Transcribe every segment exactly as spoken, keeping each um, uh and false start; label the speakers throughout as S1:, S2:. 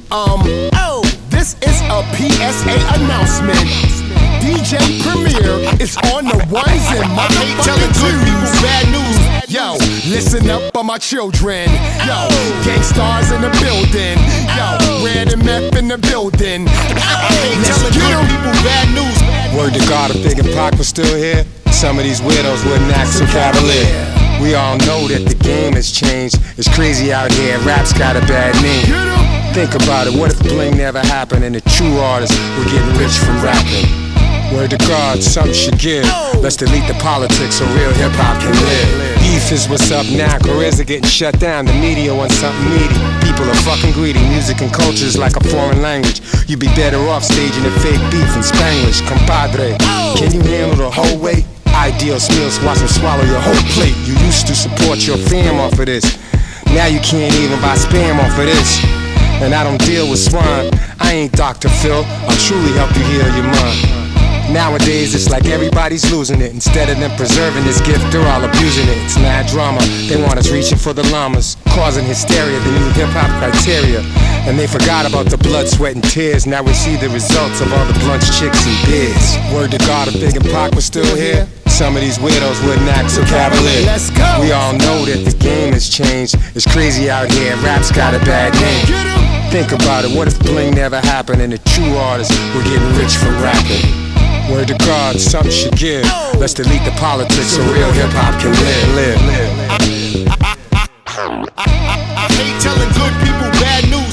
S1: Um, oh, this is a P S A announcement. D J Premier is on the ones and my hate telling good people bad news. Yo, listen up for my children. Yo, gangstars in the building. Yo, Red and Meth in the building. Let's get good people bad news.
S2: Word to God, if Big and Pac was still here, some of these widows wouldn't act so cavalier. We all know that the game has changed. It's crazy out here, rap's got a bad name. Think about it, what if bling never happened and the true artists were getting rich from rapping? Word to God, something should give. Let's delete the politics so real hip-hop can live. Beef is what's up now, careers are getting shut down. The media wants something meaty. People are fucking greedy. Music and culture is like a foreign language. You'd be better off staging a fake beef in Spanglish. Compadre, can you handle the whole weight? Ideal meals, watch them swallow your whole plate. You used to support your fam off of this. Now you can't even buy spam off of this. And I don't deal with swine. I ain't Doctor Phil. I'll truly help you heal your mind. Nowadays it's like everybody's losing it. Instead of them preserving this gift, they're all abusing it. It's mad drama. They want us reaching for the llamas, causing hysteria, the new hip-hop criteria. And they forgot about the blood, sweat, and tears. Now we see the results of all the blunts, chicks, and beers. Word to God, if Big and Pac was still here, some of these widows wouldn't act so cavalier.
S1: Let's go.
S2: We all know that the game has changed. It's crazy out here, rap's got a bad name. Think about it, what if bling never happened and the true artists were getting rich from rapping? Word to God, something should give. Let's delete the politics so real hip-hop can live, live, live.
S1: I, I, I, I, I hate telling good people bad news.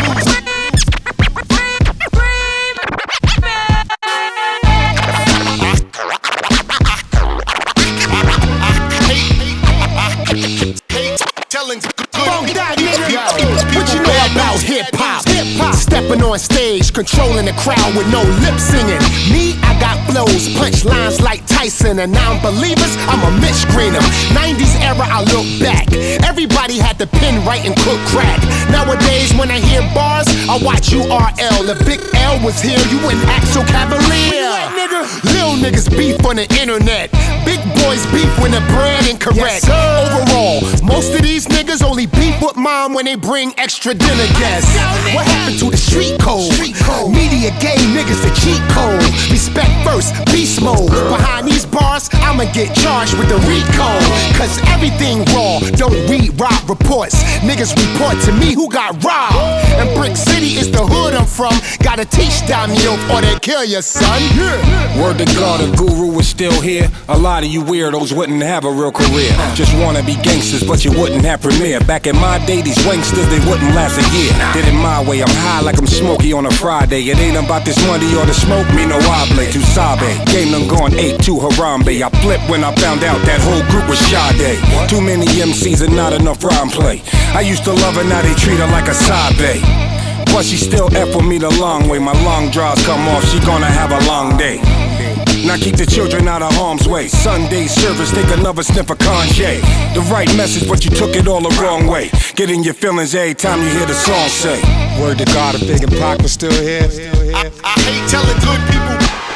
S1: What you know about hip-hop? Hip-hop. Stepping on stage, controlling the crowd with no lip singing. Me, I got flows, punch lines like Tyson. And non-believers, I'm a Mitch Greener. nineties era, I look back. Everybody had the pen right and cook crack. Nowadays, when I hear bars, I watch U R L. If Big L was here, you wouldn't act so cavalier. Lil niggas beef on the internet. Big boys beef when the bread incorrect. Yes, overall, most of these niggas only beef with mom when they bring extra dinner guests. What happened to the street code? Street code. Media gay niggas the cheat code. Respect first, beast mode. Behind these bars, I'ma get charged with the RICO. Cause everything raw, don't read rob reports. Niggas report to me who got robbed. And Brick City is the hood I'm from. Gotta teach Damiel or they kill your son.
S3: Word to God, if Guru was still here, a lot of you weirdos wouldn't have a real career. Just wanna be gangsters, but you wouldn't have premiere. Back in my day, these wanksters, they wouldn't last a year. Did it my way, I'm high like I'm Smokey on a Friday. It ain't about this money or the smoke, me no hable. Tu sabe, game done gone eight to Harambe. I flipped when I found out that whole group was Sade. Too many M Cs and not enough rhyme play. I used to love her, now they treat her like a side bae. But she still F with me the long way. My long draws come off, she gonna have a long day. Now keep the children out of harm's way. Sunday service, take another sniff of Kanye. The right message, but you took it all the wrong way. Get in your feelings every time you hear the song say.
S2: Word to God, if Big and Pac was still here.
S1: I, I hate telling good people